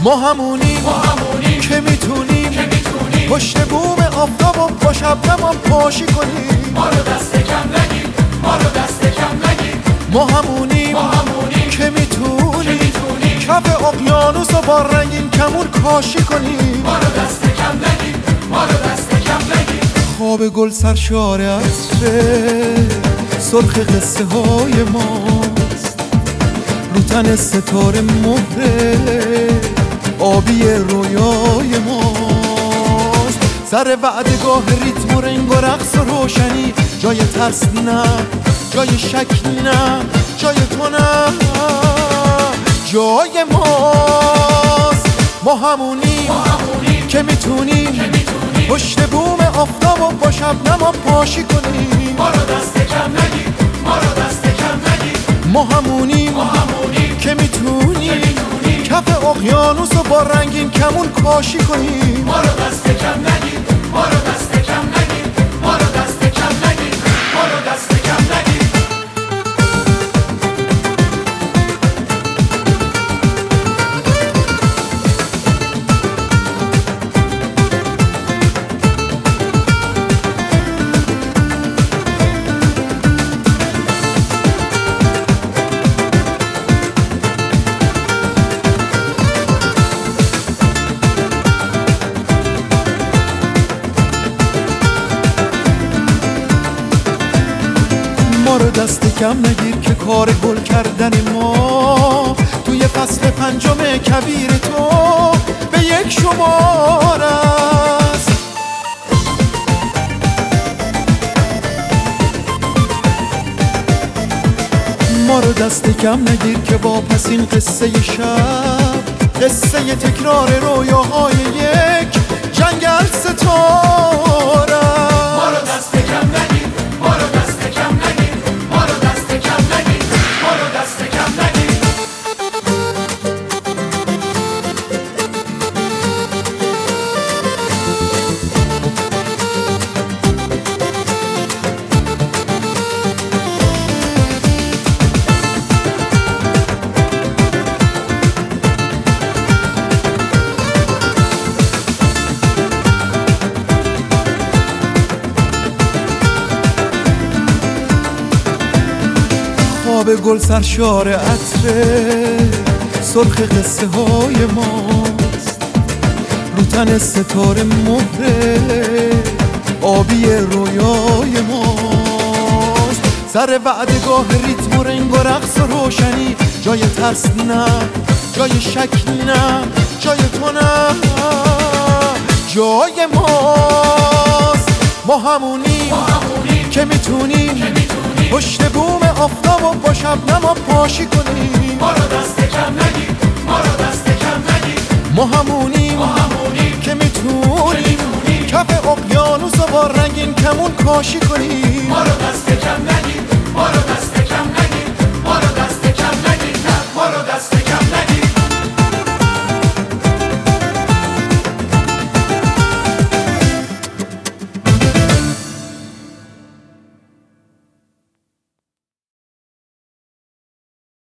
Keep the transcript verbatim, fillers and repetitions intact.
ما همونیم که میتونیم پشت بوم آفتاب و با شبنم هم پاشی کنیم. ما رو دست کم نگیر، ما رو دست کم نگیر. ما همونیم که میتونیم کف اقیانوس و با رنگین کمون کاشی کنیم. ما رو دست کم نگیر، ما رو دست کم نگیر. خواب گل سرشار عطره سرخ قصه های ماست، رو تن ستاره مهره آبی رویای ماست. سر وعدگاه ریتم و رنگ و رقص و روشنی، جای ترس نه، جای شک نه، جای تو نه، جای ماست. ما همونیم که میتونیم پشت بوم آفتاب و با شبنم ها پاشی کنیم. ما رو دست کم نگیر، ما رو دست کم نگیر. ما همونیم که میتونیم کف اقیانوس و با رنگین کمون کاشی کنیم. ما رو دست کم نگیر، ما رو دست کم نگیر. ما رو دست کم نگیر، ما رو دست کم نگیر. ما رو دست کم نگیر که کار گل کردن ما توی فصل پنجم کبیر تو به یک شمار است. ما رو دست کم نگیر که با پس این قصه شب، قصه تکرار رویاهای یک جنگل ستاره است. ما رو دست کم نگیر، ما رو دست کم نگیر. ما رو دست کم نگیر، ما رو دست کم نگیر. خواب گل سرشار عطره سرخ قصه های ماست، رو تن ستاره مهره آبی رویای ماست. سر وعدگاه ریتم و رنگ و رقص و روشنی، جای ترس نه، جای شک نه، جای تو نه، جای ماست. ما همونیم که میتونیم پشت بوم آفتاب و با شبنم ها پاشی کنیم. ما رو دست کم نگیر، ما رو دست کم نگیر. ما همونیم که میتونیم کف اقیانوس و با رنگین کمون کاشی کنیم. ما رو دست کم نگیر، ما رو دست